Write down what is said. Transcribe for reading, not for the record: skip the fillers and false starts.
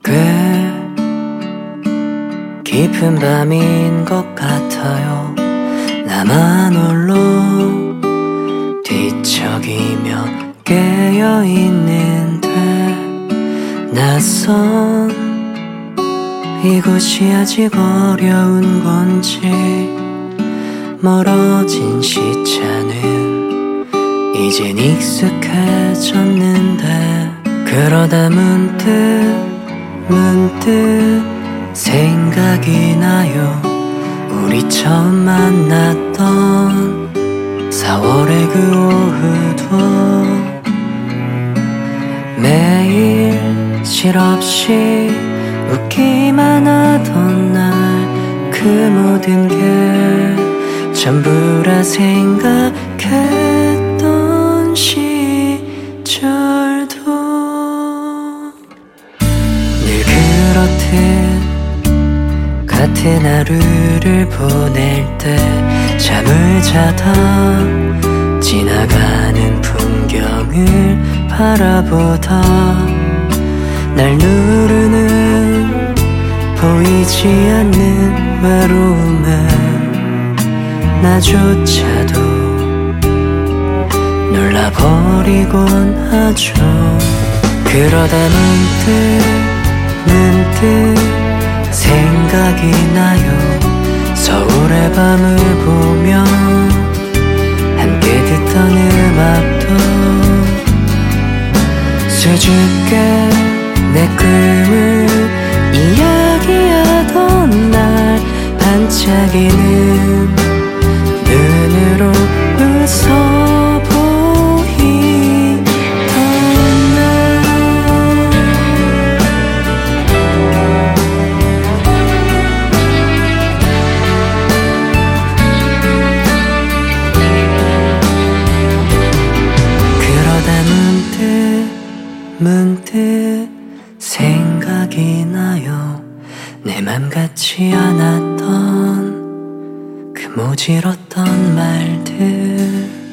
꽤 깊은 밤인 것 같아요. 나만 홀로 뒤척이며 깨어있는데 낯선 이곳이 아직 어려운 건지 멀어진 시차는 이젠 익숙해졌는데 그러다 문득 생각이 나요. 우리 처음 만났던 4월의 그 오후도 매일 실없이 웃기만 하던 날 그 모든 게 전부라 생각했던 시절도 늘 그렇듯 같은 하루를 보낼 때 잠을 자다 지나가는 풍경을 바라보다 날 누르는 보이지 않는 외로움에 나조차도 놀라버리곤 하죠. 그러다 문득 생각이 나요. 서울의 밤을 보며 함께 듣던 음악도 수줍게 내 꿈을 이야기하던 날 반짝이는 눈으로 웃어 보이던 날 그러다 문득 생각이 나요. 내 맘 같지 않았던 그 모질었던 말들